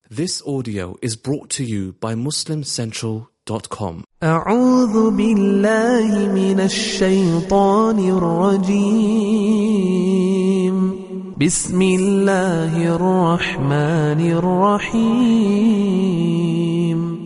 This audio is brought to you by MuslimCentral.com. أعوذ بالله من الشيطان الرجيم. بسم الله الرحمن الرحيم.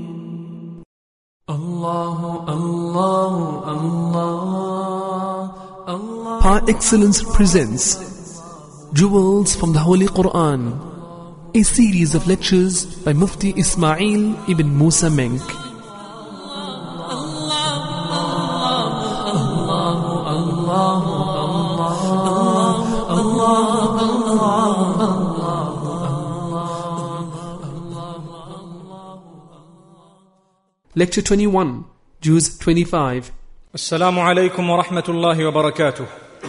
الله الله الله الله. Par Excellence presents Jewels from the Holy Quran, a series of lectures by Mufti Ismail ibn Musa Menk. Lecture 21, Juz 25. Assalamu alaikum wa rahmatullahi wa barakatuh.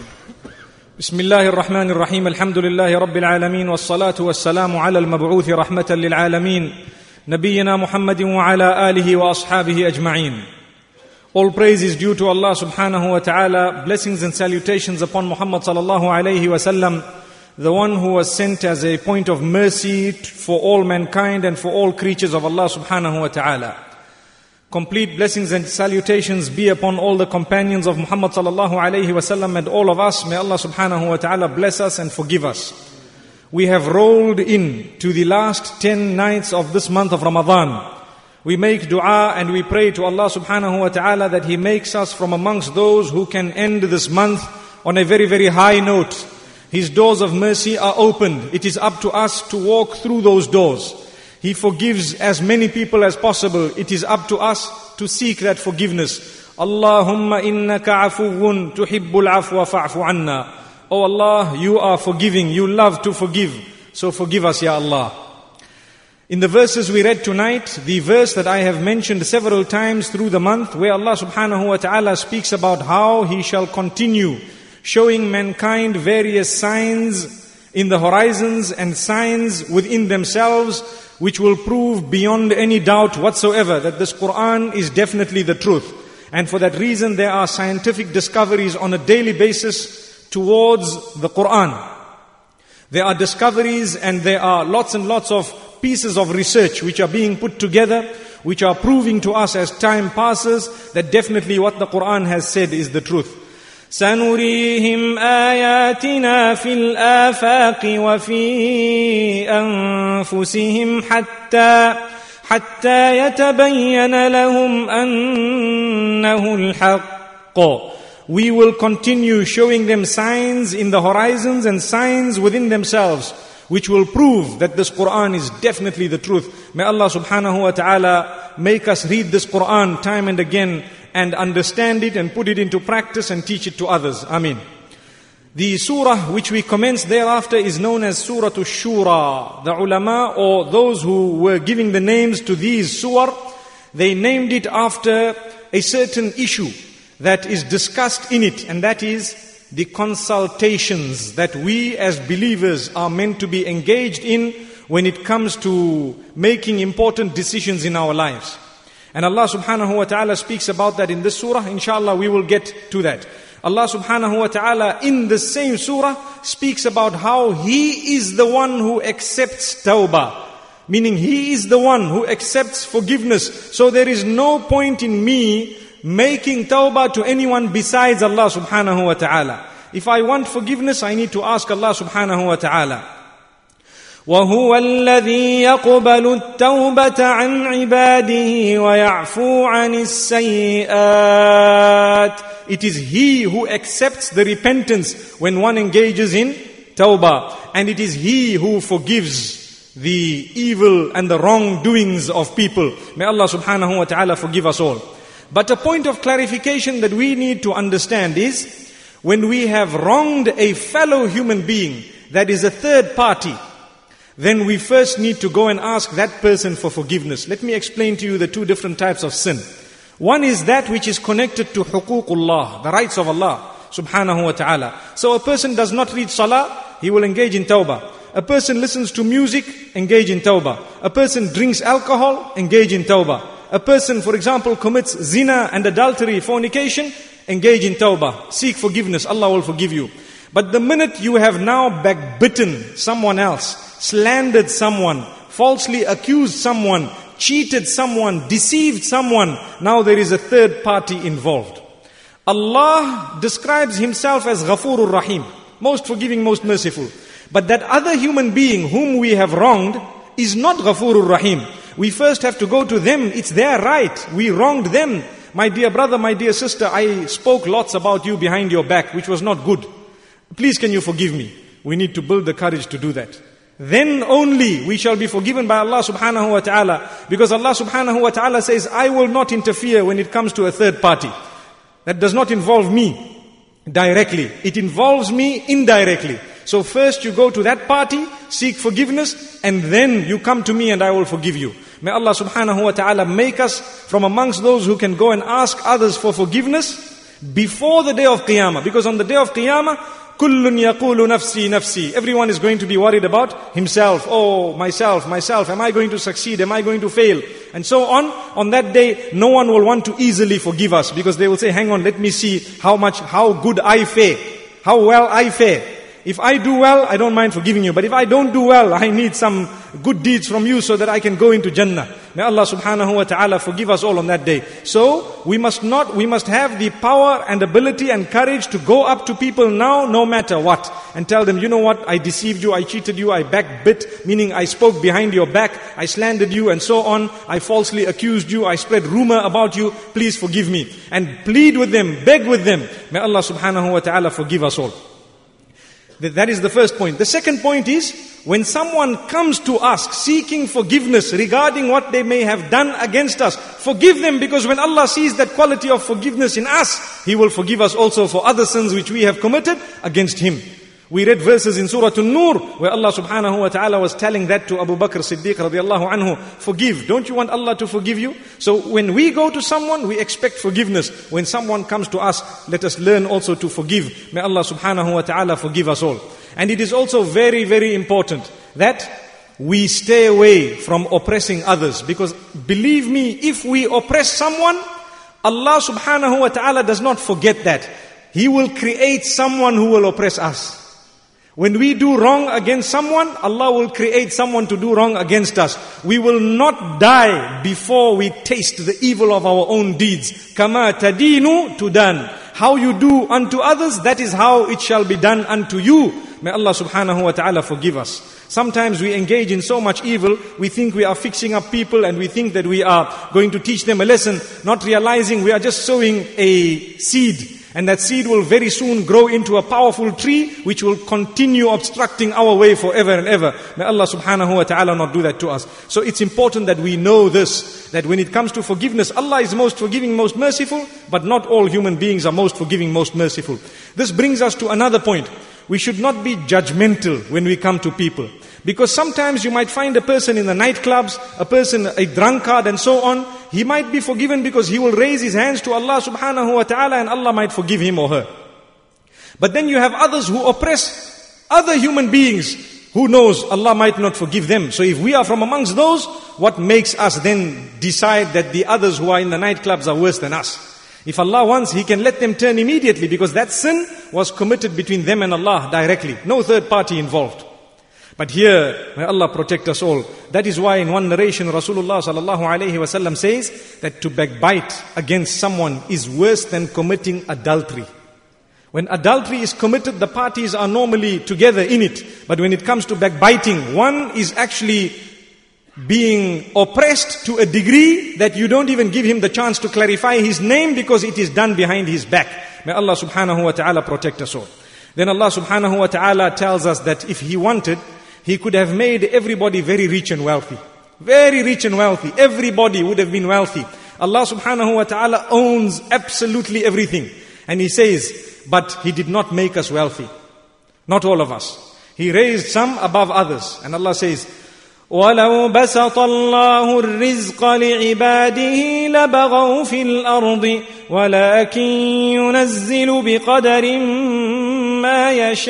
Bismillahir Rahmanir Rahim. Alhamdulillahi Rabbil Alameen. Wassalatu wassalamu ala al-mab'uthi rahmatan lil alameen. Nabiyyina Muhammadin wa ala alihi wa ashabihi ajma'een. All praise is due to Allah subhanahu wa ta'ala. Blessings and salutations upon Muhammad sallallahu alayhi wa sallam, the one who was sent as a point of mercy for all mankind and for all creatures of Allah subhanahu wa ta'ala. Complete blessings and salutations be upon all the companions of Muhammad sallallahu alayhi wa sallam and all of us. May Allah subhanahu wa ta'ala bless us and forgive us. We have rolled in to the last 10 nights of this month of Ramadan. We make dua and we pray to Allah subhanahu wa ta'ala that He makes us from amongst those who can end this month on a very, very high note. His doors of mercy are opened. It is up to us to walk through those doors. He forgives as many people as possible. It is up to us to seek that forgiveness. Allahumma innaka afuwun tuhibbul afwa fa'fu anna. Oh Allah, you are forgiving. You love to forgive. So forgive us, Ya Allah. In the verses we read tonight, the verse that I have mentioned several times through the month, where Allah subhanahu wa ta'ala speaks about how He shall continue showing mankind various signs in the horizons and signs within themselves, which will prove beyond any doubt whatsoever that this Quran is definitely the truth. And for that reason there are scientific discoveries on a daily basis towards the Quran. There are discoveries and there are lots and lots of pieces of research which are being put together, which are proving to us as time passes that definitely what the Quran has said is the truth. سنريهم آياتنا في الآفاق وفي أنفسهم حتى يتبين لهم أنه الحق. We will continue showing them signs in the horizons and signs within themselves, which will prove that this Quran is definitely the truth. May Allah subhanahu wa ta'ala make us read this Quran time and again and understand it and put it into practice and teach it to others. Ameen. The surah which we commence thereafter is known as Surah Ash-Shura. The ulama, or those who were giving the names to these surah, they named it after a certain issue that is discussed in it, and that is the consultations that we as believers are meant to be engaged in when it comes to making important decisions in our lives. And Allah subhanahu wa ta'ala speaks about that in this surah. Inshallah we will get to that. Allah subhanahu wa ta'ala in the same surah speaks about how He is the one who accepts tawbah. Meaning He is the one who accepts forgiveness. So there is no point in me making tawbah to anyone besides Allah subhanahu wa ta'ala. If I want forgiveness, I need to ask Allah subhanahu wa ta'ala. وَهُوَ الَّذِي يَقْبَلُ التَّوْبَةَ عَنْ عِبَادِهِ وَيَعْفُو عَنِ السَّيِّئَاتِ. It is He who accepts the repentance when one engages in tawbah. And it is He who forgives the evil and the wrongdoings of people. May Allah subhanahu wa ta'ala forgive us all. But a point of clarification that we need to understand is, when we have wronged a fellow human being that is a third party, then we first need to go and ask that person for forgiveness. Let me explain to you the two different types of sin. One is that which is connected to huququllah, the rights of Allah subhanahu wa ta'ala. So a person does not read salah, he will engage in tawbah. A person listens to music, engage in tawbah. A person drinks alcohol, engage in tawbah. A person, for example, commits zina and adultery, fornication, engage in tawbah. Seek forgiveness, Allah will forgive you. But the minute you have now backbitten someone else, slandered someone, falsely accused someone, cheated someone, deceived someone, now there is a third party involved. Allah describes Himself as Ghafurur Rahim, most forgiving, most merciful. But that other human being whom we have wronged is not Ghafurur Rahim. We first have to go to them. It's their right. We wronged them. My dear brother, my dear sister, I spoke lots about you behind your back, which was not good. Please can you forgive me? We need to build the courage to do that. Then only we shall be forgiven by Allah subhanahu wa ta'ala. Because Allah subhanahu wa ta'ala says, I will not interfere when it comes to a third party. That does not involve me directly. It involves me indirectly. So first you go to that party, seek forgiveness, and then you come to me and I will forgive you. May Allah subhanahu wa ta'ala make us from amongst those who can go and ask others for forgiveness before the day of Qiyamah. Because on the day of Qiyamah, kullun yaqulu nafsi nafsi. Everyone is going to be worried about himself. Oh, myself. Am I going to succeed? Am I going to fail? And so on. On that day, no one will want to easily forgive us. Because they will say, hang on, let me see how good I fare. How well I fare. If I do well, I don't mind forgiving you. But if I don't do well, I need some good deeds from you so that I can go into Jannah. May Allah subhanahu wa ta'ala forgive us all on that day. So, we must have the power and ability and courage to go up to people now, no matter what. And tell them, you know what, I deceived you, I cheated you, I backbit, meaning I spoke behind your back, I slandered you and so on. I falsely accused you, I spread rumor about you. Please forgive me. And plead with them, beg with them. May Allah subhanahu wa ta'ala forgive us all. That is the first point. The second point is, when someone comes to ask, seeking forgiveness regarding what they may have done against us, forgive them, because when Allah sees that quality of forgiveness in us, He will forgive us also for other sins which we have committed against Him. We read verses in Surah An-Nur where Allah subhanahu wa ta'ala was telling that to Abu Bakr Siddiq radiallahu anhu, forgive. Don't you want Allah to forgive you? So when we go to someone, we expect forgiveness. When someone comes to us, let us learn also to forgive. May Allah subhanahu wa ta'ala forgive us all. And it is also very, very important that we stay away from oppressing others. Because believe me, if we oppress someone, Allah subhanahu wa ta'ala does not forget that. He will create someone who will oppress us. When we do wrong against someone, Allah will create someone to do wrong against us. We will not die before we taste the evil of our own deeds. Kama tadinu tudan. How you do unto others, that is how it shall be done unto you. May Allah subhanahu wa ta'ala forgive us. Sometimes we engage in so much evil, we think we are fixing up people and we think that we are going to teach them a lesson, not realizing we are just sowing a seed. And that seed will very soon grow into a powerful tree which will continue obstructing our way forever and ever. May Allah subhanahu wa ta'ala not do that to us. So it's important that we know this, that when it comes to forgiveness, Allah is most forgiving, most merciful, but not all human beings are most forgiving, most merciful. This brings us to another point. We should not be judgmental when we come to people. Because sometimes you might find a person in the nightclubs, a person, a drunkard and so on. He might be forgiven because he will raise his hands to Allah subhanahu wa ta'ala and Allah might forgive him or her. But then you have others who oppress other human beings. Who knows, Allah might not forgive them. So if we are from amongst those, what makes us then decide that the others who are in the nightclubs are worse than us? If Allah wants, He can let them turn immediately because that sin was committed between them and Allah directly. No third party involved. But here, may Allah protect us all. That is why in one narration, Rasulullah sallallahu alayhi wa sallam says that to backbite against someone is worse than committing adultery. When adultery is committed, the parties are normally together in it. But when it comes to backbiting, one is actually being oppressed to a degree that you don't even give him the chance to clarify his name because it is done behind his back. May Allah subhanahu wa ta'ala protect us all. Then Allah subhanahu wa ta'ala tells us that if He wanted, He could have made everybody very rich and wealthy. Very rich and wealthy. Everybody would have been wealthy. Allah subhanahu wa ta'ala owns absolutely everything. And He says, but He did not make us wealthy. Not all of us. He raised some above others. And Allah says, وَلَوْ بَسَطَ اللَّهُ الرِّزْقَ لِعِبَادِهِ لَبَغَوْا فِي الْأَرْضِ وَلَكِنْ يُنَزِّلُ بِقَدَرٍ مَا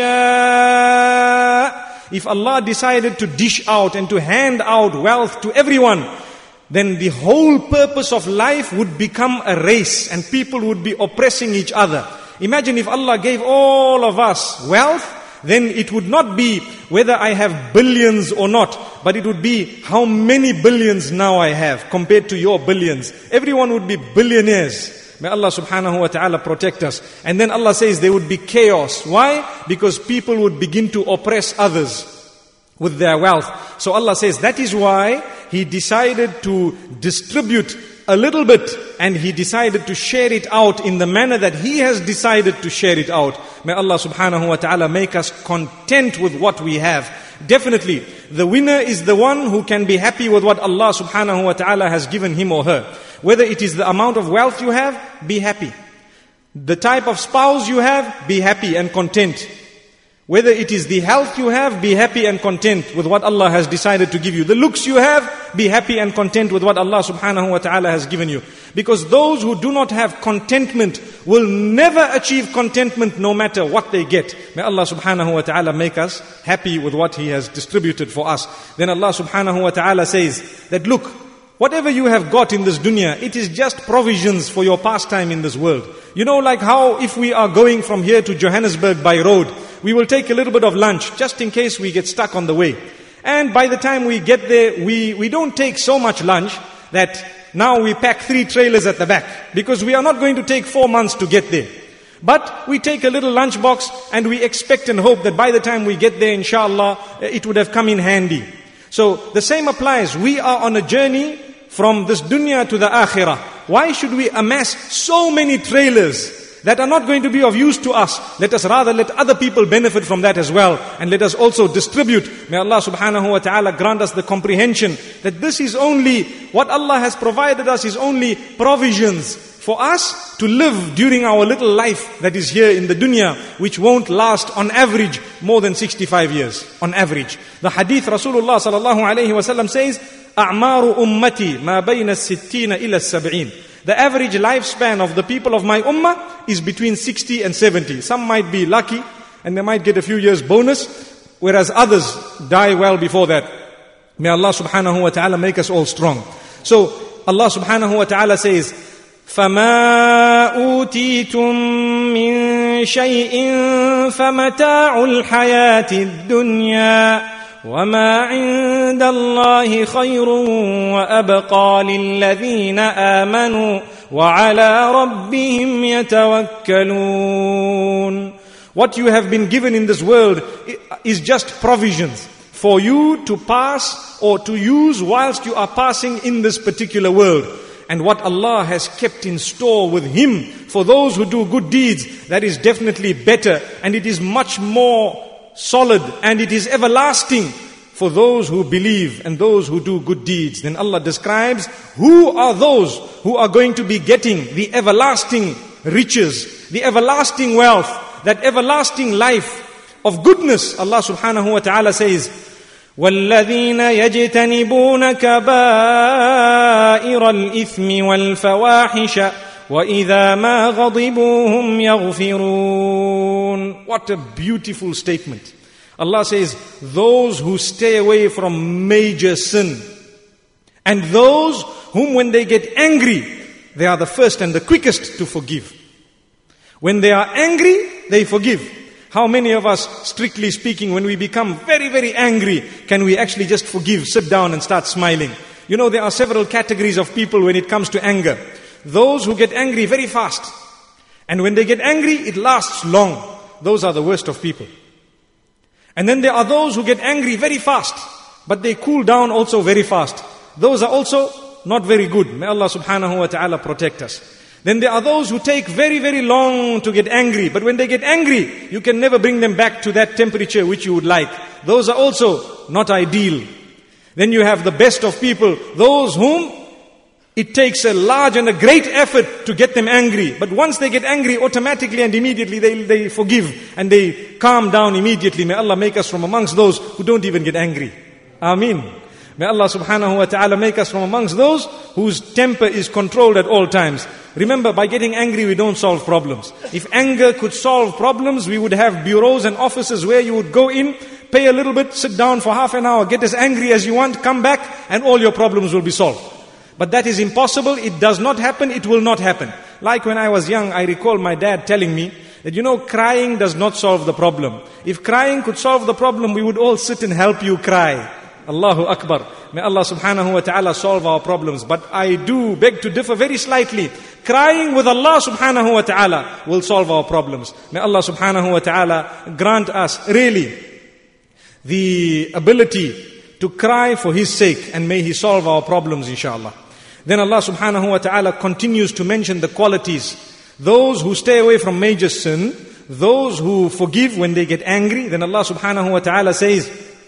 يَشَاءُ. If Allah decided to dish out and to hand out wealth to everyone, then the whole purpose of life would become a race and people would be oppressing each other. Imagine if Allah gave all of us wealth, then it would not be whether I have billions or not, but it would be how many billions now I have compared to your billions. Everyone would be billionaires. May Allah subhanahu wa ta'ala protect us. And then Allah says there would be chaos. Why? Because people would begin to oppress others with their wealth. So Allah says that is why He decided to distribute a little bit, and He decided to share it out in the manner that He has decided to share it out. May Allah subhanahu wa ta'ala make us content with what we have. Definitely, the winner is the one who can be happy with what Allah subhanahu wa ta'ala has given him or her. Whether it is the amount of wealth you have, be happy. The type of spouse you have, be happy and content. Whether it is the health you have, be happy and content with what Allah has decided to give you. The looks you have, be happy and content with what Allah subhanahu wa ta'ala has given you. Because those who do not have contentment will never achieve contentment no matter what they get. May Allah subhanahu wa ta'ala make us happy with what He has distributed for us. Then Allah subhanahu wa ta'ala says that look, whatever you have got in this dunya, it is just provisions for your pastime in this world. You know, like how if we are going from here to Johannesburg by road, we will take a little bit of lunch just in case we get stuck on the way. And by the time we get there, we don't take so much lunch that now we pack 3 trailers at the back, because we are not going to take 4 months to get there. But we take a little lunch box and we expect and hope that by the time we get there, inshallah, it would have come in handy. So the same applies. We are on a journey from this dunya to the akhirah. Why should we amass so many trailers that are not going to be of use to us? Let us rather let other people benefit from that as well. And let us also distribute. May Allah subhanahu wa ta'ala grant us the comprehension that this is only, what Allah has provided us is only provisions for us to live during our little life that is here in the dunya, which won't last on average more than 65 years. On average. The hadith Rasulullah sallallahu alayhi wa sallam says, أعمار أمتي ما بين الستين إلى السبعين. The average lifespan of the people of my ummah is between 60 and 70. Some might be lucky and they might get a few years bonus, whereas others die well before that. May Allah subhanahu wa ta'ala make us all strong. So Allah subhanahu wa ta'ala says, فَمَا أُوتِيتُم مِّن شَيْءٍ فَمَتَاعُ الْحَيَاةِ الدُّنْيَا وَمَا عِندَ اللَّهِ خَيْرٌ وَأَبْقَى لِلَّذِينَ آمَنُوا وَعَلَى رَبِّهِمْ يَتَوَكَّلُونَ. What you have been given in this world is just provisions for you to pass or to use whilst you are passing in this particular world. And what Allah has kept in store with Him for those who do good deeds, that is definitely better, and it is much more solid, and it is everlasting for those who believe and those who do good deeds. Then Allah describes who are those who are going to be getting the everlasting riches, the everlasting wealth, that everlasting life of goodness. Allah subhanahu wa ta'ala says, وَالَّذِينَ يَجْتَنِبُونَ كَبَائِرَ الْإِثْمِ وَالْفَوَاحِشَ وَإِذَا مَا غَضِبُوا هُمْ يَغْفِرُونَ. What a beautiful statement. Allah says, those who stay away from major sin, and those whom when they get angry, they are the first and the quickest to forgive. When they are angry, they forgive. How many of us, strictly speaking, when we become very, very angry, can we actually just forgive, sit down and start smiling? You know, there are several categories of people when it comes to anger. Those who get angry very fast. And when they get angry, it lasts long. Those are the worst of people. And then there are those who get angry very fast, but they cool down also very fast. Those are also not very good. May Allah subhanahu wa ta'ala protect us. Then there are those who take very, very long to get angry. But when they get angry, you can never bring them back to that temperature which you would like. Those are also not ideal. Then you have the best of people, those whom it takes a large and a great effort to get them angry. But once they get angry, automatically and immediately they forgive and they calm down immediately. May Allah make us from amongst those who don't even get angry. Ameen. May Allah subhanahu wa ta'ala make us from amongst those whose temper is controlled at all times. Remember, by getting angry, we don't solve problems. If anger could solve problems, we would have bureaus and offices where you would go in, pay a little bit, sit down for half an hour, get as angry as you want, come back, and all your problems will be solved. But that is impossible. It does not happen. It will not happen. Like when I was young, I recall my dad telling me that crying does not solve the problem. If crying could solve the problem, we would all sit and help you cry. Allahu Akbar. May Allah subhanahu wa ta'ala solve our problems. But I do beg to differ very slightly. Crying with Allah subhanahu wa ta'ala will solve our problems. May Allah subhanahu wa ta'ala grant us really the ability to cry for His sake, and may He solve our problems, inshallah. Then Allah subhanahu wa ta'ala continues to mention the qualities. Those who stay away from major sin, those who forgive when they get angry. Then Allah subhanahu wa ta'ala says,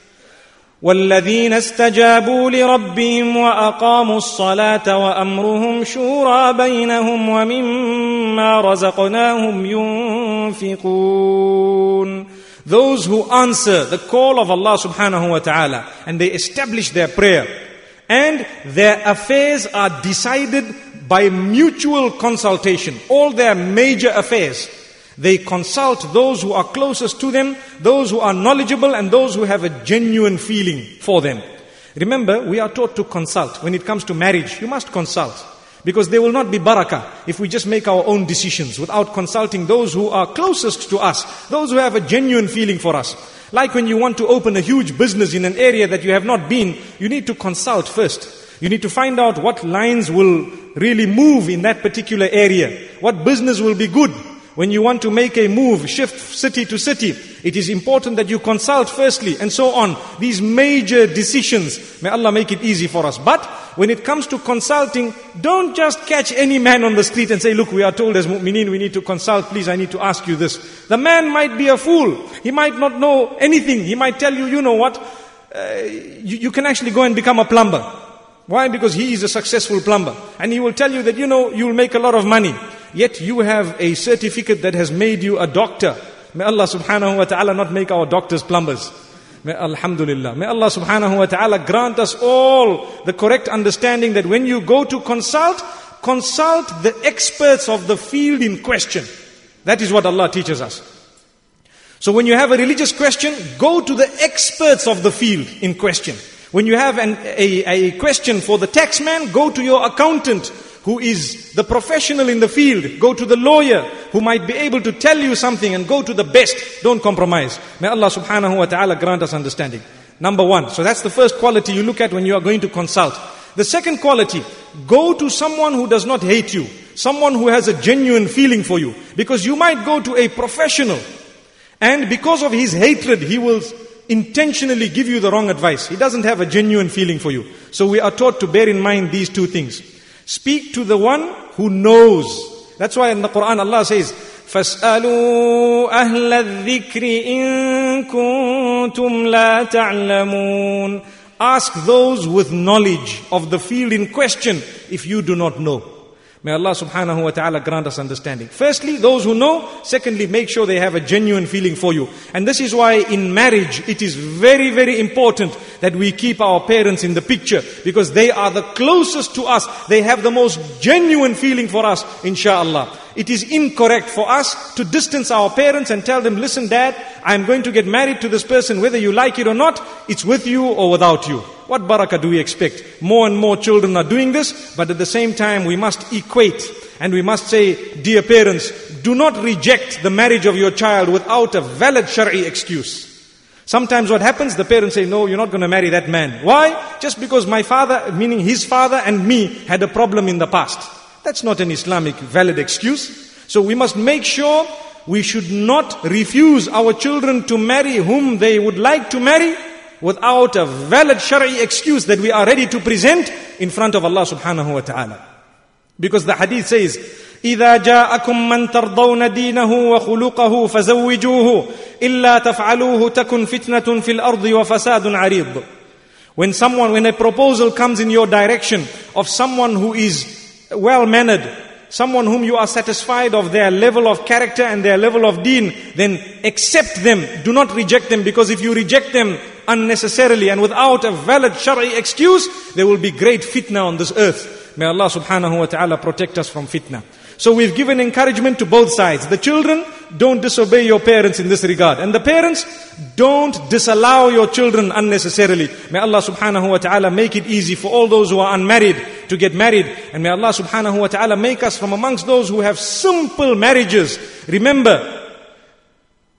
وَالَّذِينَ اسْتَجَابُوا لِرَبِّهِمْ وَأَقَامُوا الصَّلَاةَ وَأَمْرُهُمْ شُورَى بَيْنَهُمْ وَمِمَّا رَزَقْنَاهُمْ يُنْفِقُونَ. Those who answer the call of Allah subhanahu wa ta'ala and they establish their prayer, and their affairs are decided by mutual consultation. All their major affairs, they consult those who are closest to them, those who are knowledgeable, and those who have a genuine feeling for them. Remember, we are taught to consult. When it comes to marriage, you must consult. Because there will not be barakah if we just make our own decisions without consulting those who are closest to us, those who have a genuine feeling for us. Like when you want to open a huge business in an area that you have not been, you need to consult first. You need to find out what lines will really move in that particular area. What business will be good. When you want to make a move, shift city to city, it is important that you consult firstly, and so on. These major decisions, may Allah make it easy for us. But when it comes to consulting, don't just catch any man on the street and say, look, we are told as mu'mineen, we need to consult, please, I need to ask you this. The man might be a fool. He might not know anything. He might tell you, you know what, you can actually go and become a plumber. Why? Because he is a successful plumber. And he will tell you that, you'll make a lot of money. Yet you have a certificate that has made you a doctor. May Allah subhanahu wa ta'ala not make our doctors plumbers. Alhamdulillah. May Allah subhanahu wa ta'ala grant us all the correct understanding that when you go to consult the experts of the field in question. That is what Allah teaches us. So when you have a religious question, go to the experts of the field in question. When you have a question for the taxman, go to your accountant, who is the professional in the field. Go to the lawyer who might be able to tell you something, and go to the best. Don't compromise. May Allah subhanahu wa ta'ala grant us understanding. Number one. So that's the first quality you look at when you are going to consult. The second quality, go to someone who does not hate you. Someone who has a genuine feeling for you. Because you might go to a professional, and because of his hatred, he will intentionally give you the wrong advice. He doesn't have a genuine feeling for you. So we are taught to bear in mind these two things. Speak to the one who knows. That's why in the Quran Allah says, فَاسْأَلُوا أَهْلَ الذِّكْرِ إِن كُنتُمْ لَا تَعْلَمُونَ. Ask those with knowledge of the field in question if you do not know. May Allah subhanahu wa ta'ala grant us understanding. Firstly, those who know. Secondly, make sure they have a genuine feeling for you. And this is why in marriage, it is very, very important that we keep our parents in the picture. Because they are the closest to us. They have the most genuine feeling for us, inshallah. It is incorrect for us to distance our parents and tell them, listen dad, I'm going to get married to this person, whether you like it or not, it's with you or without you. What barakah do we expect? More and more children are doing this, but at the same time we must equate and we must say, dear parents, do not reject the marriage of your child without a valid Shari'i excuse. Sometimes what happens, the parents say, no, you're not going to marry that man. Why? Just because my father, meaning his father and me, had a problem in the past. That's not an Islamic valid excuse. So we must make sure we should not refuse our children to marry whom they would like to marry without a valid Shari'i excuse that we are ready to present in front of Allah subhanahu wa ta'ala. Because the hadith says, إِذَا جَاءَكُمْ مَنْ تَرْضَوْنَ دِينَهُ وَخُلُقَهُ فَزَوِّجُوهُ إِلَّا تَفْعَلُوهُ تَكُنْ فِتْنَةٌ فِي الْأَرْضِ وَفَسَادٌ عَرِيضٌ. When a proposal comes in your direction of someone who is well-mannered, someone whom you are satisfied of their level of character and their level of deen, then accept them. Do not reject them, because if you reject them unnecessarily and without a valid Shari'i excuse, there will be great fitna on this earth. May Allah subhanahu wa ta'ala protect us from fitna. So we've given encouragement to both sides. The children, don't disobey your parents in this regard. And the parents, don't disallow your children unnecessarily. May Allah subhanahu wa ta'ala make it easy for all those who are unmarried to get married. And may Allah subhanahu wa ta'ala make us from amongst those who have simple marriages. Remember,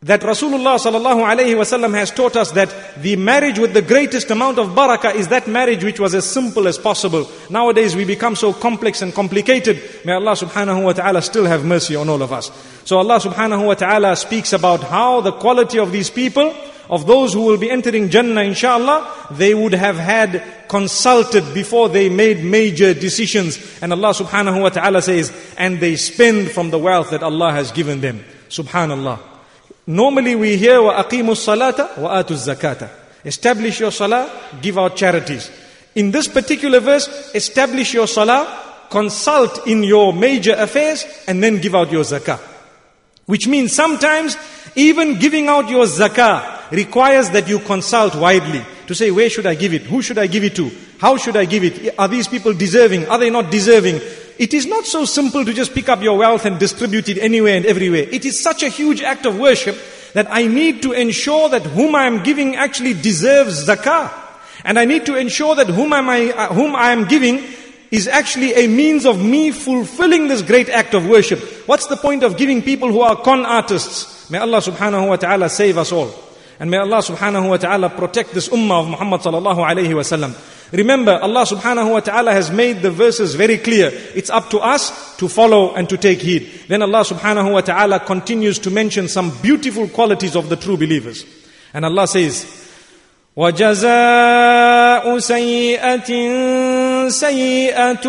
that Rasulullah sallallahu alayhi wasallam has taught us that the marriage with the greatest amount of barakah is that marriage which was as simple as possible. Nowadays we become so complex and complicated. May Allah subhanahu wa ta'ala still have mercy on all of us. So Allah subhanahu wa ta'ala speaks about how the quality of these people, of those who will be entering Jannah inshallah, they would have had consulted before they made major decisions. And Allah subhanahu wa ta'ala says, and they spend from the wealth that Allah has given them. Subhanallah. Normally we hear وَأَقِيمُوا الصَّلَاةَ وَآتُوا الزَّكَاةَ. Establish your salah, give out charities. In this particular verse, establish your salah, consult in your major affairs, and then give out your zakah. Which means sometimes even giving out your zakah requires that you consult widely to say, where should I give it? Who should I give it to? How should I give it? Are these people deserving? Are they not deserving? It is not so simple to just pick up your wealth and distribute it anywhere and everywhere. It is such a huge act of worship that I need to ensure that whom I am giving actually deserves zakah. And I need to ensure that whom I am giving is actually a means of me fulfilling this great act of worship. What's the point of giving people who are con artists? May Allah subhanahu wa ta'ala save us all. And may Allah subhanahu wa ta'ala protect this ummah of Muhammad sallallahu alayhi wa sallam. Remember, Allah subhanahu wa ta'ala has made the verses very clear. It's up to us to follow and to take heed. Then Allah subhanahu wa ta'ala continues to mention some beautiful qualities of the true believers. And Allah says, وَجَزَاءُ سَيِّئَةٍ سَيِّئَةٌ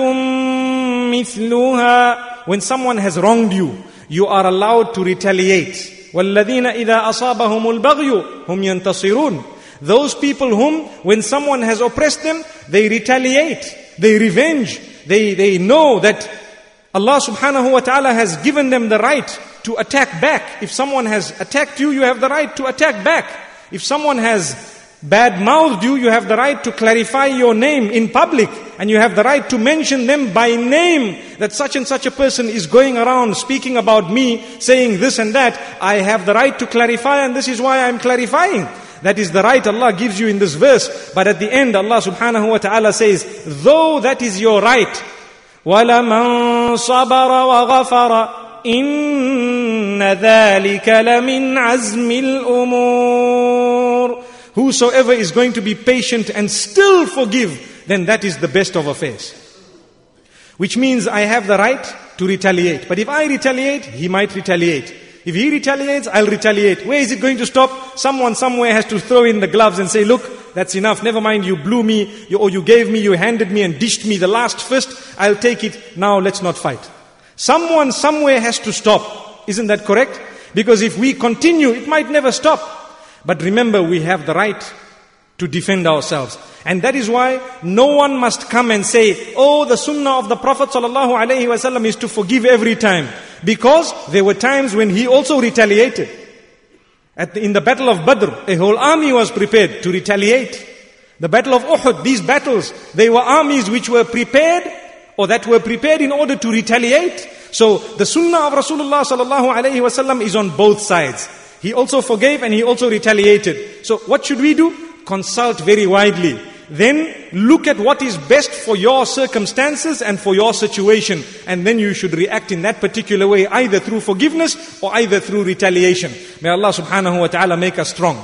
مِثْلُهَا. When someone has wronged you, you are allowed to retaliate. وَالَّذِينَ إِذَا أَصَابَهُمُ الْبَغْيُ هُمْ يَنْتَصِرُونَ. Those people whom, when someone has oppressed them, they retaliate, they revenge, they know that Allah subhanahu wa ta'ala has given them the right to attack back. If someone has attacked you, you have the right to attack back. If someone has bad-mouthed you, you have the right to clarify your name in public, and you have the right to mention them by name, that such and such a person is going around speaking about me, saying this and that. I have the right to clarify, and this is why I'm clarifying. That is the right Allah gives you in this verse. But at the end, Allah subhanahu wa ta'ala says, though that is your right, وَلَمَنْ صَبَرَ وَغَفَرَ إِنَّ ذَلِكَ لَمِنْ عَزْمِ الْأُمُورِ. Whosoever is going to be patient and still forgive, then that is the best of affairs. Which means I have the right to retaliate. But if I retaliate, he might retaliate. If he retaliates, I'll retaliate. Where is it going to stop? Someone somewhere has to throw in the gloves and say, look, that's enough. Never mind, you blew me, you gave me, you handed me and dished me the last fist. I'll take it. Now let's not fight. Someone somewhere has to stop. Isn't that correct? Because if we continue, it might never stop. But remember, we have the right to defend ourselves. And that is why no one must come and say, oh, the sunnah of the Prophet ﷺ is to forgive every time. Because there were times when he also retaliated. In the battle of Badr, a whole army was prepared to retaliate. The battle of Uhud, these battles, they were armies which were prepared, or that were prepared in order to retaliate. So the sunnah of Rasulullah ﷺ is on both sides. He also forgave and he also retaliated. So what should we do? Consult very widely. Then look at what is best for your circumstances and for your situation. And then you should react in that particular way, either through forgiveness or either through retaliation. May Allah subhanahu wa ta'ala make us strong.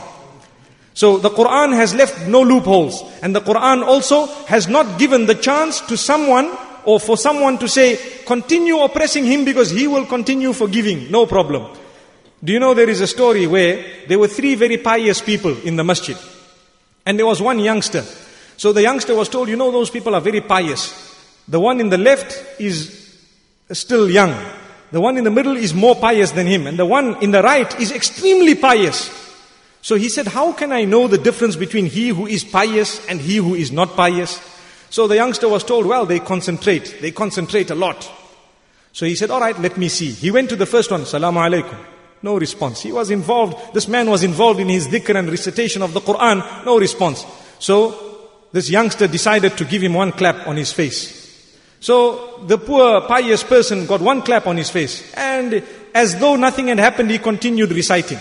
So the Quran has left no loopholes. And the Quran also has not given the chance to someone or for someone to say, continue oppressing him because he will continue forgiving. No problem. Do you know there is a story where there were 3 very pious people in the masjid. And there was one youngster. So the youngster was told, you know, those people are very pious. The one in the left is still young. The one in the middle is more pious than him. And the one in the right is extremely pious. So he said, how can I know the difference between he who is pious and he who is not pious? So the youngster was told, well, they concentrate a lot. So he said, all right, let me see. He went to the first one, Salamu alaikum. No response. He was involved, this man was involved in his dhikr and recitation of the Quran. No response. So this youngster decided to give him one clap on his face. So the poor pious person got one clap on his face. And as though nothing had happened, he continued reciting.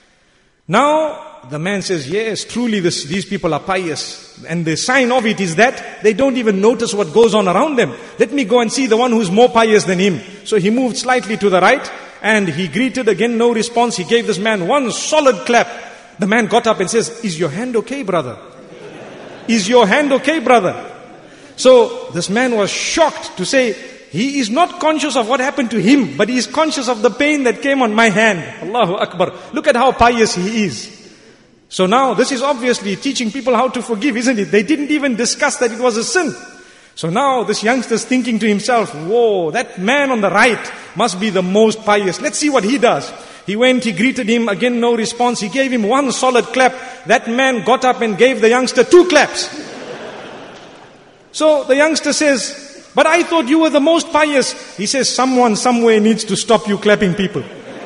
Now the man says, yes, truly these people are pious. And the sign of it is that they don't even notice what goes on around them. Let me go and see the one who's more pious than him. So he moved slightly to the right. and he greeted, again no response. He gave this man one solid clap. The man got up and says, "Is your hand okay, brother? Is your hand okay, brother?" So this man was shocked to say, he is not conscious of what happened to him, but he is conscious of the pain that came on my hand. Allahu Akbar. Look at how pious he is. So now this is obviously teaching people how to forgive, isn't it? They didn't even discuss that it was a sin. So now this youngster is thinking to himself, whoa, that man on the right must be the most pious. Let's see what he does. He went, he greeted him, again no response. He gave him one solid clap. That man got up and gave the youngster 2 claps. So the youngster says, "But I thought you were the most pious." He says, "Someone somewhere needs to stop you clapping people."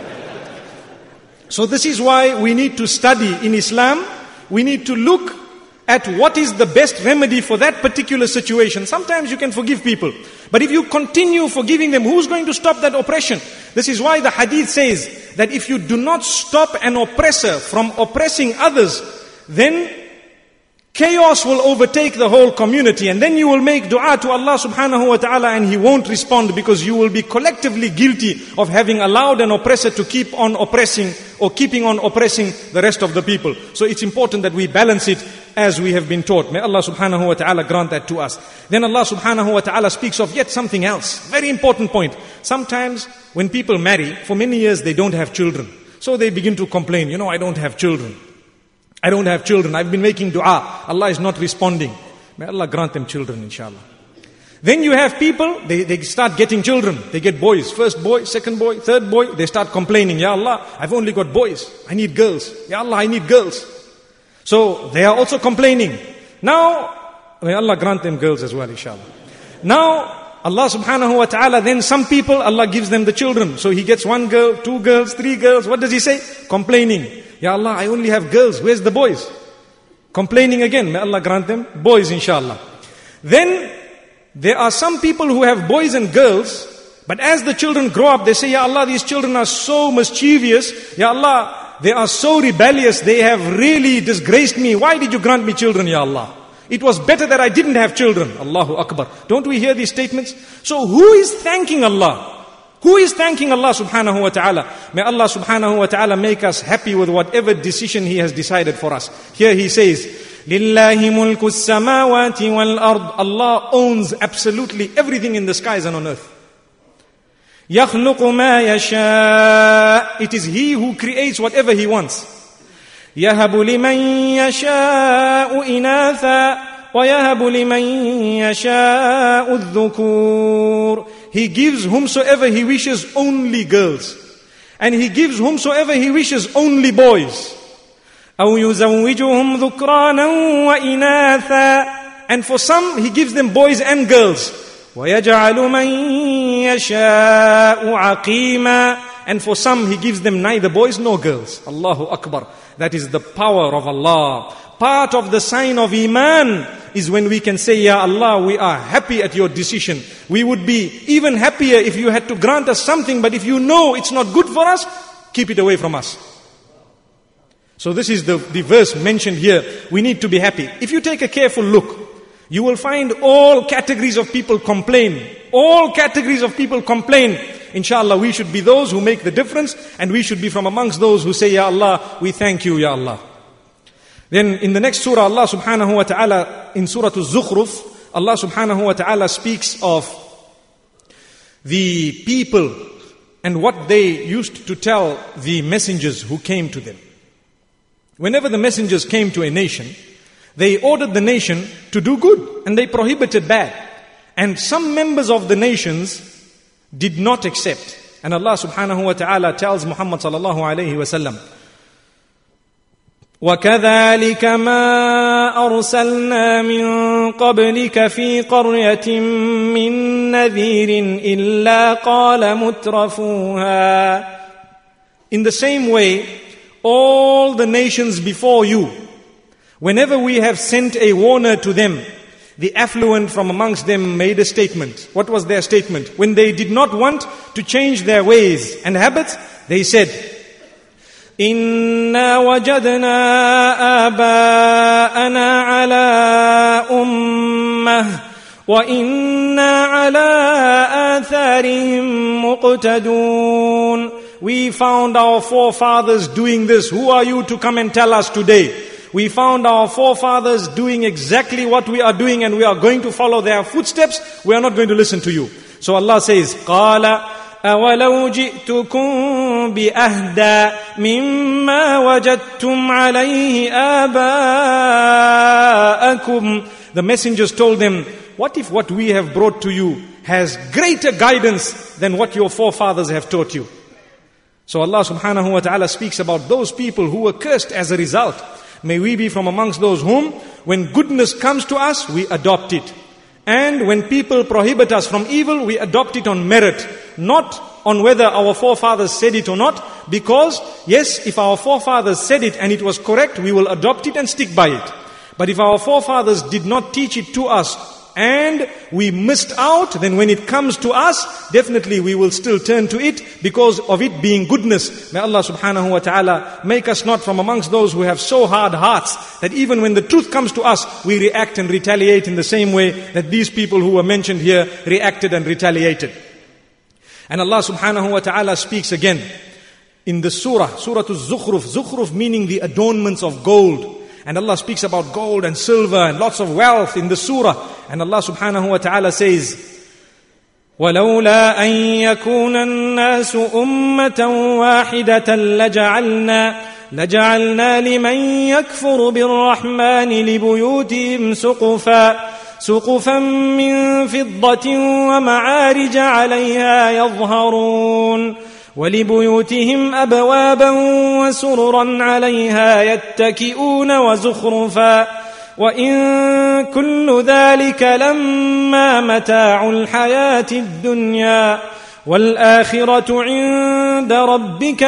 So this is why we need to study in Islam. We need to look at what is the best remedy for that particular situation. Sometimes you can forgive people, but if you continue forgiving them, who's going to stop that oppression? This is why the hadith says that if you do not stop an oppressor from oppressing others, then chaos will overtake the whole community, and then you will make dua to Allah subhanahu wa ta'ala and He won't respond, because you will be collectively guilty of having allowed an oppressor to keep on oppressing or keeping on oppressing the rest of the people. So it's important that we balance it as we have been taught. May Allah subhanahu wa ta'ala grant that to us. Then Allah subhanahu wa ta'ala speaks of yet something else. Very important point. Sometimes when people marry, for many years they don't have children. So they begin to complain, I don't have children. I don't have children. I've been making dua. Allah is not responding. May Allah grant them children, inshallah. Then you have people, they start getting children. They get boys. First boy, second boy, third boy. They start complaining. Ya Allah, I've only got boys. I need girls. Ya Allah, I need girls. So they are also complaining. Now, may Allah grant them girls as well, inshallah. Now, Allah subhanahu wa ta'ala, then some people, Allah gives them the children. So He gets 1 girl, 2 girls, 3 girls. What does He say? Complaining. Ya Allah, I only have girls. Where's the boys? Complaining again. May Allah grant them boys, inshallah. Then there are some people who have boys and girls, but as the children grow up, they say, Ya Allah, these children are so mischievous. Ya Allah, they are so rebellious. They have really disgraced me. Why did you grant me children, Ya Allah? It was better that I didn't have children. Allahu Akbar. Don't we hear these statements? So who is thanking Allah? Who is thanking Allah subhanahu wa ta'ala? May Allah subhanahu wa ta'ala make us happy with whatever decision He has decided for us. Here He says, لِلَّهِ مُلْكُ السَّمَاوَاتِ وَالْأَرْضِ. Allah owns absolutely everything in the skies and on earth. يَخْلُقُ مَا يَشَاءُ. It is He who creates whatever He wants. يَهَبُ لِمَنْ يَشَاءُ إِنَاثًا وَيَهَبُ لِمَنْ يَشَاءُ الذُّكُورِ. He gives whomsoever He wishes only girls, and He gives whomsoever He wishes only boys. أَوْ يُزَوِّجُهُمْ ذُكْرَانًا وَإِنَاثًا. And for some He gives them boys and girls. وَيَجْعَلُ مَنْ يَشَاءُ عَقِيمًا. And for some He gives them neither boys nor girls. Allahu Akbar. That is the power of Allah. Part of the sign of Iman is when we can say, Ya Allah, we are happy at your decision. We would be even happier if you had to grant us something, but if you know it's not good for us, keep it away from us. So this is the verse mentioned here. We need to be happy. If you take a careful look, you will find all categories of people complain. All categories of people complain. Inshallah, we should be those who make the difference, and we should be from amongst those who say, Ya Allah, we thank you, Ya Allah. Then in the next surah, Allah subhanahu wa ta'ala, in Surah Al-Zukhruf, Allah subhanahu wa ta'ala speaks of the people and what they used to tell the messengers who came to them. Whenever the messengers came to a nation, they ordered the nation to do good and they prohibited bad. And some members of the nations did not accept. And Allah subhanahu wa ta'ala tells Muhammad sallallahu alayhi wa sallam, وَكَذَلِكَ مَا أَرْسَلْنَا مِن قَبْلِكَ فِي قَرْيَةٍ مِّن نَّذِيرٍ إِلَّا قَالَ مُتْرَفُوهَا. In the same way, all the nations before you, whenever we have sent a warner to them, the affluent from amongst them made a statement. What was their statement? When they did not want to change their ways and habits, they said, إِنَّا وَجَدْنَا آبَاءَنَا عَلَىٰ أُمَّةٍ وَإِنَّا عَلَىٰ آثَارِهِمْ مُقْتَدُونَ. We found our forefathers doing this. Who are you to come and tell us today? We found our forefathers doing exactly what we are doing and we are going to follow their footsteps. We are not going to listen to you. So Allah says, قَالَ أَوَلَوْ جِئْتُكُمْ بِأَهْدَى مِمَّا وَجَدْتُمْ عَلَيْهِ آبَاءَكُمْ. The messengers told them, what if what we have brought to you has greater guidance than what your forefathers have taught you? So Allah subhanahu wa ta'ala speaks about those people who were cursed as a result. May we be from amongst those whom, when goodness comes to us, we adopt it. And when people prohibit us from evil, we adopt it on merit. Not on whether our forefathers said it or not. Because, yes, if our forefathers said it and it was correct, we will adopt it and stick by it. But if our forefathers did not teach it to us, and we missed out, then when it comes to us, definitely we will still turn to it because of it being goodness. May Allah subhanahu wa ta'ala make us not from amongst those who have so hard hearts that even when the truth comes to us, we react and retaliate in the same way that these people who were mentioned here reacted and retaliated. And Allah subhanahu wa ta'ala speaks again in the Surah Az-Zukhruf. Zukhruf meaning the adornments of gold. And Allah speaks about gold and silver and lots of wealth in the surah. And Allah subhanahu wa ta'ala says, وَلَوْلَا أَن يَكُونَ النَّاسُ أُمَّةً وَاحِدَةً لَجَعَلْنَا لِمَن يَكْفُرُ بِالرَّحْمَنِ لِبُيُوتِهِمْ سُقُفًا مِّن فِضَّةٍ وَمَعَارِجَ عَلَيْهَا يَظْهَرُونَ وَلِبُيُوتِهِمْ أَبْوَابًا وَسُرُرًا عَلَيْهَا يَتَّكِئُونَ وَزُخْرُفًا وَإِن كُلُّ ذَلِكَ لَمَّا مَتَاعُ الْحَيَاةِ الدُّنْيَا وَالْآخِرَةُ عِندَ رَبِّكَ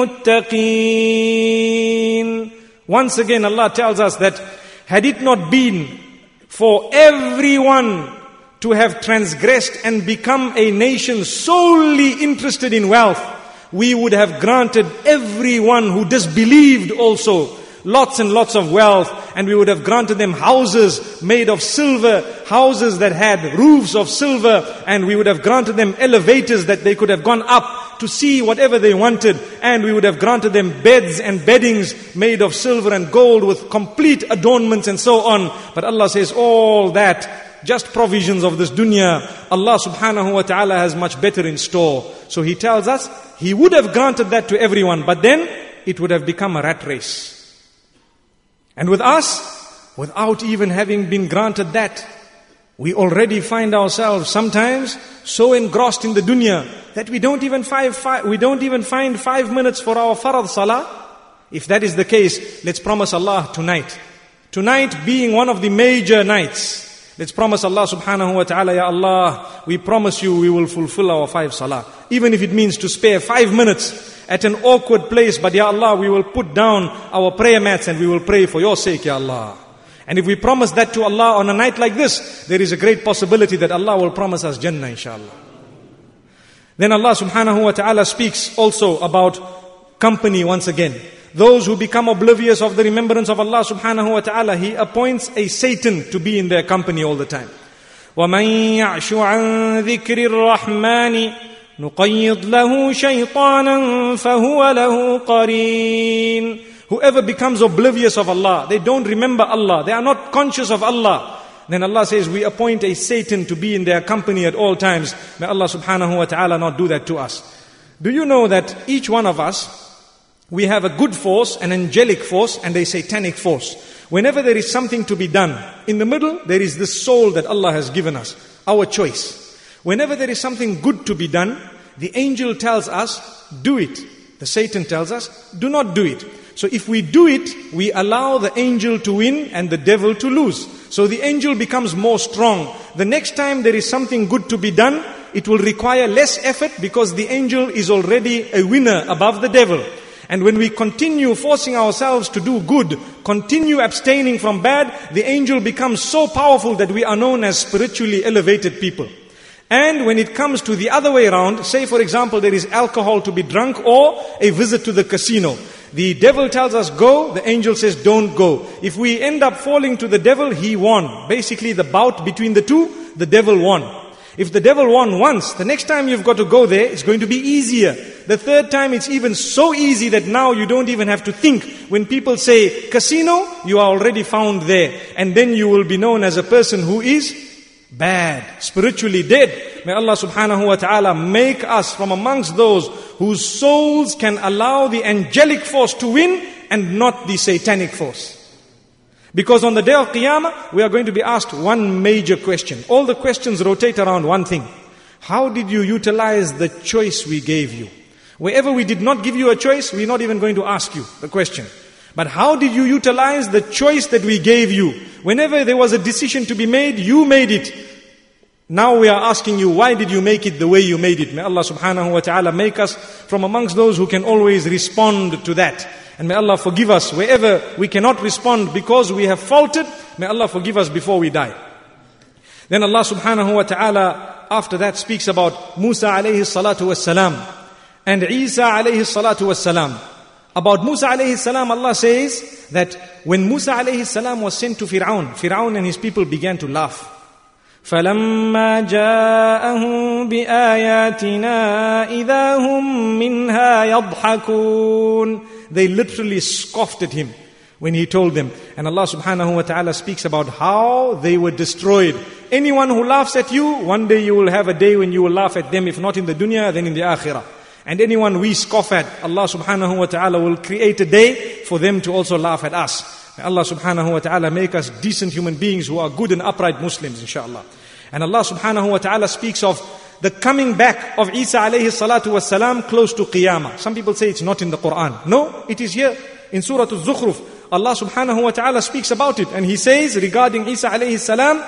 لِلْمُتَّقِينَ. Once again Allah tells us that had it not been for everyone to have transgressed and become a nation solely interested in wealth, we would have granted everyone who disbelieved also lots and lots of wealth, and we would have granted them houses made of silver, houses that had roofs of silver, and we would have granted them elevators that they could have gone up to see whatever they wanted, and we would have granted them beds and beddings made of silver and gold with complete adornments and so on. But Allah says all that, just provisions of this dunya, Allah subhanahu wa ta'ala has much better in store. So He tells us, He would have granted that to everyone, but then it would have become a rat race. And with us, without even having been granted that, we already find ourselves sometimes so engrossed in the dunya that we don't even find 5 minutes for our farad salah. If that is the case, let's promise Allah tonight. Tonight being one of the major nights, let's promise Allah subhanahu wa ta'ala, Ya Allah, we promise you we will fulfill our 5 salah. Even if it means to spare 5 minutes at an awkward place, but Ya Allah, we will put down our prayer mats and we will pray for your sake, Ya Allah. And if we promise that to Allah on a night like this, there is a great possibility that Allah will promise us Jannah, inshallah. Then Allah subhanahu wa ta'ala speaks also about company once again. Those who become oblivious of the remembrance of Allah subhanahu wa ta'ala, He appoints a Satan to be in their company all the time. وَمَن يَعْشُ عَن ذِكْرِ الرَّحْمَنِ نُقَيِّضْ لَهُ شَيْطَانًا فَهُوَ لَهُ قَرِينٌ. Whoever becomes oblivious of Allah, they don't remember Allah, they are not conscious of Allah, then Allah says we appoint a Satan to be in their company at all times. May Allah subhanahu wa ta'ala not do that to us. Do you know that each one of us, we have a good force, an angelic force, and a satanic force. Whenever there is something to be done, in the middle there is this soul that Allah has given us, our choice. Whenever there is something good to be done, the angel tells us, do it. The Satan tells us, do not do it. So if we do it, we allow the angel to win and the devil to lose. So the angel becomes more strong. The next time there is something good to be done, it will require less effort because the angel is already a winner above the devil. And when we continue forcing ourselves to do good, continue abstaining from bad, the angel becomes so powerful that we are known as spiritually elevated people. And when it comes to the other way around, say for example there is alcohol to be drunk or a visit to the casino. The devil tells us go, the angel says don't go. If we end up falling to the devil, he won. Basically the bout between the two, the devil won. If the devil won once, the next time you've got to go there, it's going to be easier. The third time it's even so easy that now you don't even have to think. When people say casino, you are already found there. And then you will be known as a person who is bad, spiritually dead. May Allah subhanahu wa ta'ala make us from amongst those whose souls can allow the angelic force to win and not the satanic force. Because on the day of Qiyamah, we are going to be asked one major question. All the questions rotate around one thing. How did you utilize the choice we gave you? Wherever we did not give you a choice, we're not even going to ask you the question. But how did you utilize the choice that we gave you? Whenever there was a decision to be made, you made it. Now we are asking you, why did you make it the way you made it? May Allah subhanahu wa ta'ala make us from amongst those who can always respond to that. And may Allah forgive us wherever we cannot respond because we have faulted. May Allah forgive us before we die. Then Allah subhanahu wa ta'ala after that speaks about Musa alayhi salatu wassalam and Isa alayhi salatu wassalam. About Musa alayhi salam, Allah says that when Musa alayhi salam was sent to Fir'aun and his people began to laugh. فَلَمَّا جَاءَهُم بِآيَاتِنَا إِذَا هُم مِّنْهَا يَضْحَكُونَ. They literally scoffed at him when he told them. And Allah subhanahu wa ta'ala speaks about how they were destroyed. Anyone who laughs at you, one day you will have a day when you will laugh at them, if not in the dunya, then in the akhirah. And anyone we scoff at, Allah subhanahu wa ta'ala will create a day for them to also laugh at us. May Allah subhanahu wa ta'ala make us decent human beings who are good and upright Muslims, inshallah. And Allah subhanahu wa ta'ala speaks of the coming back of Isa alayhi salatu wassalam close to Qiyamah. Some people say it's not in the Quran. No, it is here in Surah Al-Zukhruf. Allah subhanahu wa ta'ala speaks about it. And He says regarding Isa alayhi salam,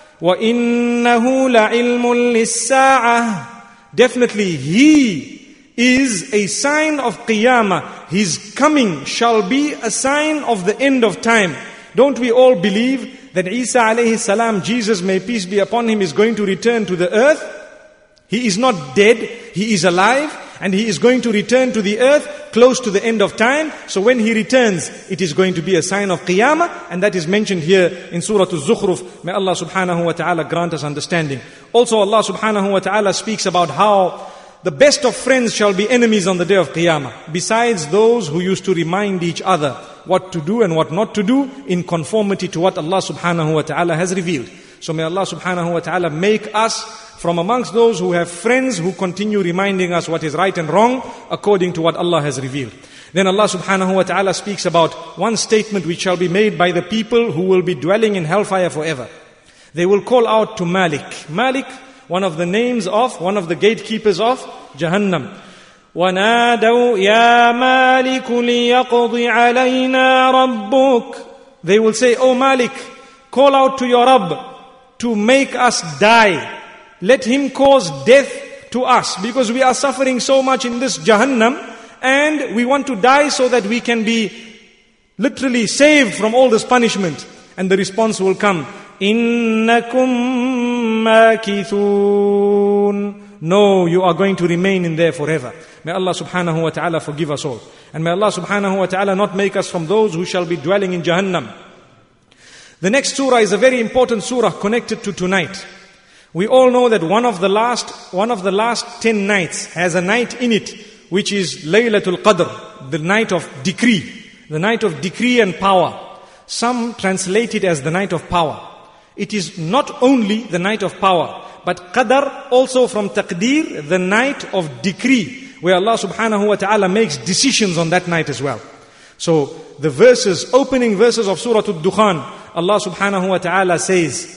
وَإِنَّهُ لَعِلْمٌ لِلسَّاعَةِ. Definitely He is a sign of Qiyamah. His coming shall be a sign of the end of time. Don't we all believe that Isa alayhi salam, Jesus may peace be upon him, is going to return to the earth? He is not dead, he is alive, and he is going to return to the earth close to the end of time. So when he returns, it is going to be a sign of Qiyamah, and that is mentioned here in Surah Al-Zukhruf. May Allah subhanahu wa ta'ala grant us understanding. Also Allah subhanahu wa ta'ala speaks about how the best of friends shall be enemies on the day of Qiyamah. Besides those who used to remind each other what to do and what not to do in conformity to what Allah subhanahu wa ta'ala has revealed. So may Allah subhanahu wa ta'ala make us from amongst those who have friends who continue reminding us what is right and wrong according to what Allah has revealed. Then Allah subhanahu wa ta'ala speaks about one statement which shall be made by the people who will be dwelling in hellfire forever. They will call out to Malik. Malik, one of the names of, one of the gatekeepers of Jahannam. وَنَادَوْا يَا مَالِكُ لِيَقْضِ عَلَيْنَا رَبُّكَ. They will say, "Oh Malik, call out to your Rabb to make us die. Let him cause death to us because we are suffering so much in this Jahannam and we want to die so that we can be literally saved from all this punishment." And the response will come, إِنَّكُمْ مَاكِثُونَ. No, you are going to remain in there forever. May Allah subhanahu wa ta'ala forgive us all. And may Allah subhanahu wa ta'ala not make us from those who shall be dwelling in Jahannam. The next surah is a very important surah connected to tonight. We all know that one of the last 10 nights has a night in it which is Laylatul Qadr, the night of decree, the night of decree and power. Some translate it as the night of power. It is not only the night of power, but Qadr also from Taqdeer, the night of decree, where Allah subhanahu wa ta'ala makes decisions on that night as well. So the verses, opening verses of Surah Al-Dukhan, Allah subhanahu wa ta'ala says,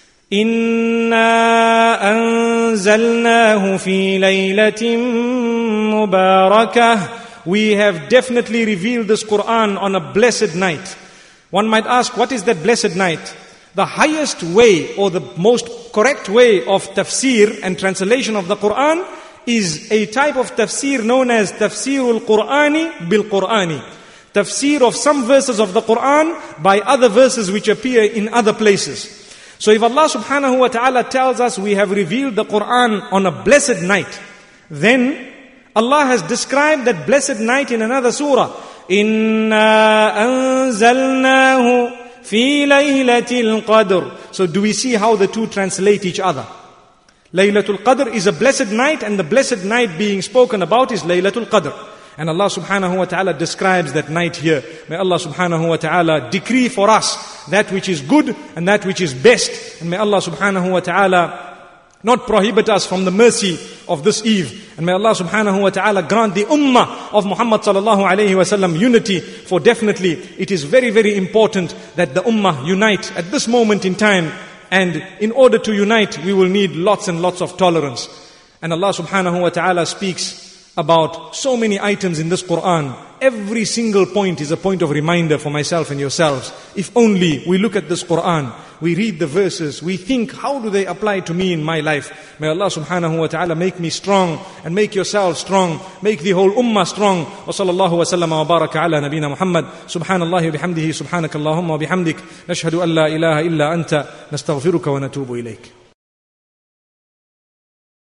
إِنَّا أَنزَلْنَاهُ فِي لَيْلَةٍ مُبَارَكَةٍ. We have definitely revealed this Quran on a blessed night. One might ask, what is that blessed night? The highest way or the most correct way of tafsir and translation of the Quran is a type of tafsir known as tafsirul Qur'ani bil Qur'ani. Tafsir of some verses of the Quran by other verses which appear in other places. So if Allah subhanahu wa ta'ala tells us we have revealed the Quran on a blessed night, then Allah has described that blessed night in another surah. إِنَّا أَنزَلْنَاهُ فِي لَيْلَةِ الْقَدْرِ. So do we see how the two translate each other? Laylatul Qadr is a blessed night, and the blessed night being spoken about is Laylatul Qadr. And Allah subhanahu wa ta'ala describes that night here. May Allah subhanahu wa ta'ala decree for us that which is good and that which is best. And may Allah subhanahu wa ta'ala not prohibit us from the mercy of this eve. And may Allah subhanahu wa ta'ala grant the ummah of Muhammad sallallahu alayhi wa sallam unity. For definitely it is very, very important that the ummah unite at this moment in time. And in order to unite, we will need lots and lots of tolerance. And Allah subhanahu wa ta'ala speaks about so many items in this Quran. Every single point is a point of reminder for myself and yourselves. If only we look at this Quran, we read the verses, we think, how do they apply to me in my life? May Allah subhanahu wa ta'ala make me strong and make yourselves strong, make the whole ummah strong. Wa sallallahu wa sallama wa baraka ala nabina Muhammad. Subhanallahi wa bihamdihi, subhanakallahumma wa bihamdik. Nashhadu an la ilaha illa anta, nastaghfiruka wa natubu ilayk.